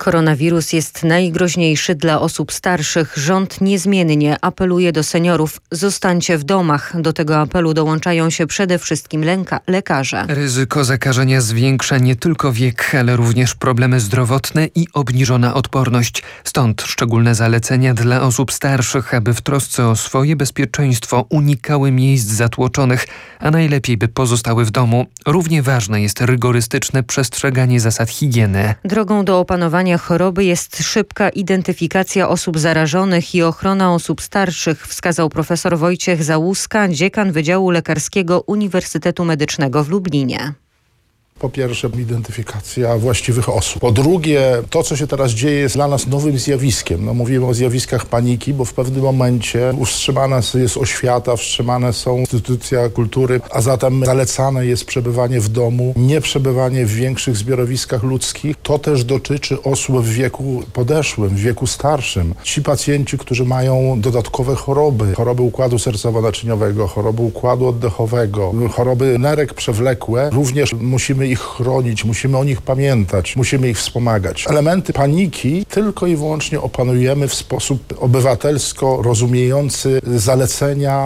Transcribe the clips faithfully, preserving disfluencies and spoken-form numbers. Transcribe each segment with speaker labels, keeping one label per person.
Speaker 1: Koronawirus jest najgroźniejszy dla osób starszych. Rząd niezmiennie apeluje do seniorów: zostańcie w domach. Do tego apelu dołączają się przede wszystkim lęka- lekarze.
Speaker 2: Ryzyko zakażenia zwiększa nie tylko wiek, ale również problemy zdrowotne i obniżona odporność. Stąd szczególne zalecenia dla osób starszych, aby w trosce o swoje bezpieczeństwo unikały miejsc zatłoczonych, a najlepiej by pozostały w domu. Równie ważne jest rygorystyczne przestrzeganie zasad higieny.
Speaker 1: Drogą do opanowania choroby jest szybka identyfikacja osób zarażonych i ochrona osób starszych, wskazał profesor Wojciech Załuska, dziekan Wydziału Lekarskiego Uniwersytetu Medycznego w Lublinie.
Speaker 3: Po pierwsze, identyfikacja właściwych osób. Po drugie, to, co się teraz dzieje, jest dla nas nowym zjawiskiem. No, mówimy o zjawiskach paniki, bo w pewnym momencie wstrzymana jest oświata, wstrzymane są instytucje kultury, a zatem zalecane jest przebywanie w domu, nie przebywanie w większych zbiorowiskach ludzkich. To też dotyczy osób w wieku podeszłym, w wieku starszym. Ci pacjenci, którzy mają dodatkowe choroby, choroby układu sercowo-naczyniowego, choroby układu oddechowego, choroby nerek przewlekłe, również musimy ich chronić, musimy o nich pamiętać, musimy ich wspomagać. Elementy paniki tylko i wyłącznie opanujemy w sposób obywatelsko rozumiejący zalecenia.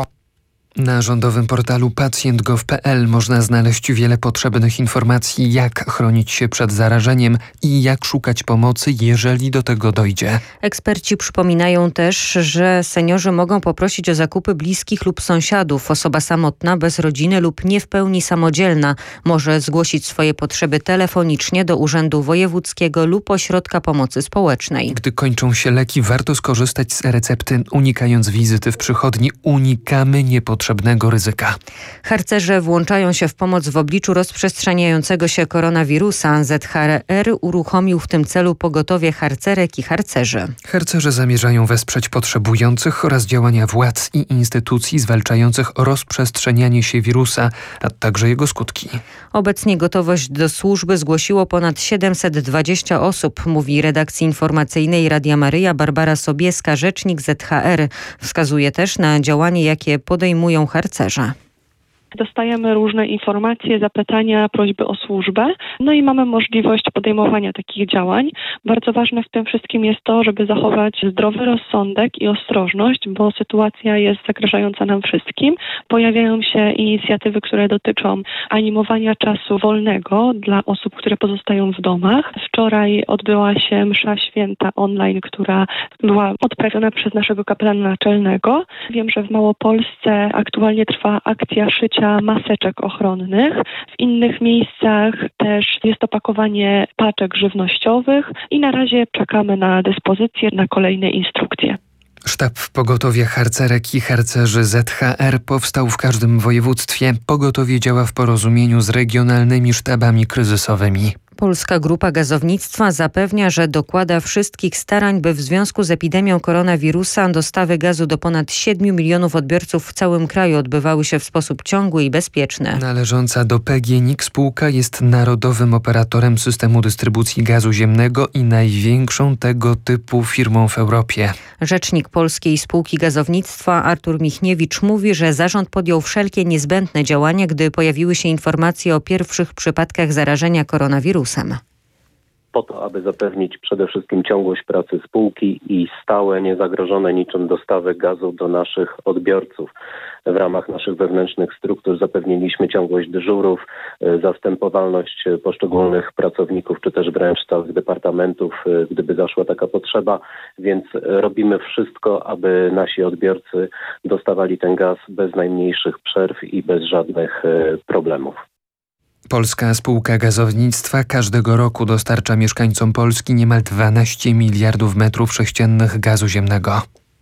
Speaker 2: Na rządowym portalu pacjent kropka gov kropka pe el można znaleźć wiele potrzebnych informacji, jak chronić się przed zarażeniem i jak szukać pomocy, jeżeli do tego dojdzie.
Speaker 1: Eksperci przypominają też, że seniorzy mogą poprosić o zakupy bliskich lub sąsiadów. Osoba samotna, bez rodziny lub nie w pełni samodzielna może zgłosić swoje potrzeby telefonicznie do Urzędu Wojewódzkiego lub Ośrodka Pomocy Społecznej.
Speaker 2: Gdy kończą się leki, warto skorzystać z recepty. Unikając wizyty w przychodni, unikamy niepotrzebnych ryzyka.
Speaker 1: Harcerze włączają się w pomoc w obliczu rozprzestrzeniającego się koronawirusa. Z H R uruchomił w tym celu pogotowie harcerek i harcerzy.
Speaker 2: Harcerze zamierzają wesprzeć potrzebujących oraz działania władz i instytucji zwalczających rozprzestrzenianie się wirusa, a także jego skutki.
Speaker 1: Obecnie gotowość do służby zgłosiło ponad siedemset dwadzieścia osób, mówi redakcji informacyjnej Radia Maryja Barbara Sobieska, rzecznik Z H R. Wskazuje też na działanie, jakie podejmują harcerze.
Speaker 4: Dostajemy różne informacje, zapytania, prośby o służbę, no i mamy możliwość podejmowania takich działań. Bardzo ważne w tym wszystkim jest to, żeby zachować zdrowy rozsądek i ostrożność, bo sytuacja jest zagrażająca nam wszystkim. Pojawiają się inicjatywy, które dotyczą animowania czasu wolnego dla osób, które pozostają w domach. Wczoraj odbyła się msza święta online, która była odprawiona przez naszego kapelana naczelnego. Wiem, że w Małopolsce aktualnie trwa akcja szycia maseczek ochronnych. W innych miejscach też jest opakowanie paczek żywnościowych i na razie czekamy na dyspozycję, na kolejne instrukcje.
Speaker 2: Sztab pogotowia harcerek i harcerzy Z H R powstał w każdym województwie. Pogotowie działa w porozumieniu z regionalnymi sztabami kryzysowymi.
Speaker 1: Polska Grupa Gazownictwa zapewnia, że dokłada wszystkich starań, by w związku z epidemią koronawirusa dostawy gazu do ponad siedmiu milionów odbiorców w całym kraju odbywały się w sposób ciągły i bezpieczny.
Speaker 2: Należąca do P G N I K spółka jest narodowym operatorem systemu dystrybucji gazu ziemnego i największą tego typu firmą w Europie.
Speaker 1: Rzecznik Polskiej Spółki Gazownictwa Artur Michniewicz mówi, że zarząd podjął wszelkie niezbędne działania, gdy pojawiły się informacje o pierwszych przypadkach zarażenia koronawirusem.
Speaker 5: Po to, aby zapewnić przede wszystkim ciągłość pracy spółki i stałe, niezagrożone niczym dostawy gazu do naszych odbiorców. W ramach naszych wewnętrznych struktur zapewniliśmy ciągłość dyżurów, zastępowalność poszczególnych pracowników, czy też wręcz całych departamentów, gdyby zaszła taka potrzeba, więc robimy wszystko, aby nasi odbiorcy dostawali ten gaz bez najmniejszych przerw i bez żadnych problemów.
Speaker 2: Polska Spółka Gazownictwa każdego roku dostarcza mieszkańcom Polski niemal dwanaście miliardów metrów sześciennych gazu ziemnego.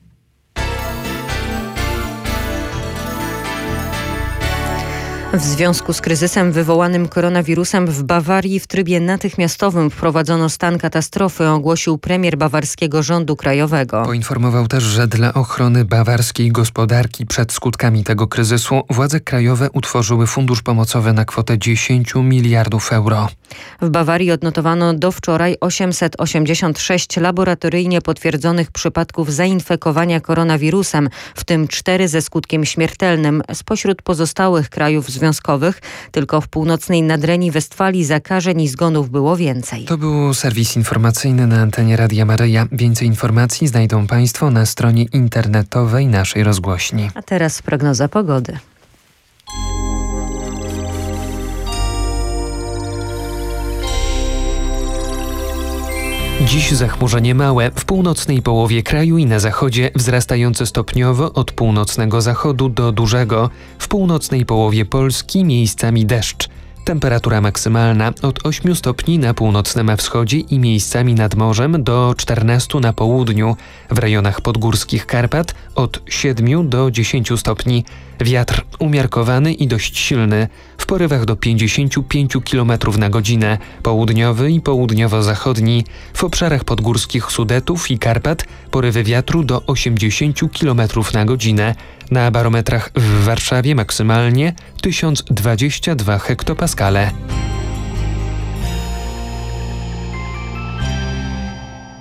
Speaker 1: W związku z kryzysem wywołanym koronawirusem w Bawarii w trybie natychmiastowym wprowadzono stan katastrofy, ogłosił premier bawarskiego rządu krajowego.
Speaker 2: Poinformował też, że dla ochrony bawarskiej gospodarki przed skutkami tego kryzysu władze krajowe utworzyły fundusz pomocowy na kwotę dziesięć miliardów euro.
Speaker 1: W Bawarii odnotowano do wczoraj osiemset osiemdziesiąt sześć laboratoryjnie potwierdzonych przypadków zainfekowania koronawirusem, w tym cztery ze skutkiem śmiertelnym. Spośród pozostałych krajów w obowiązkowych. Tylko w północnej Nadrenii Westfalii zakażeń i zgonów było więcej.
Speaker 2: To był serwis informacyjny na antenie Radia Maryja. Więcej informacji znajdą Państwo na stronie internetowej naszej rozgłośni.
Speaker 1: A teraz prognoza pogody.
Speaker 2: Dziś zachmurzenie małe, w północnej połowie kraju i na zachodzie wzrastające stopniowo od północnego zachodu do dużego. W północnej połowie Polski miejscami deszcz. Temperatura maksymalna od ośmiu stopni na północnym wschodzie i miejscami nad morzem do czternastu na południu. W rejonach podgórskich Karpat od siedmiu do dziesięciu stopni. Wiatr umiarkowany i dość silny, w porywach do pięćdziesięciu pięciu kilometrów na godzinę, południowy i południowo-zachodni. W obszarach podgórskich Sudetów i Karpat porywy wiatru do osiemdziesięciu kilometrów na godzinę. Na barometrach w Warszawie maksymalnie tysiąc dwadzieścia dwa hektopaskale.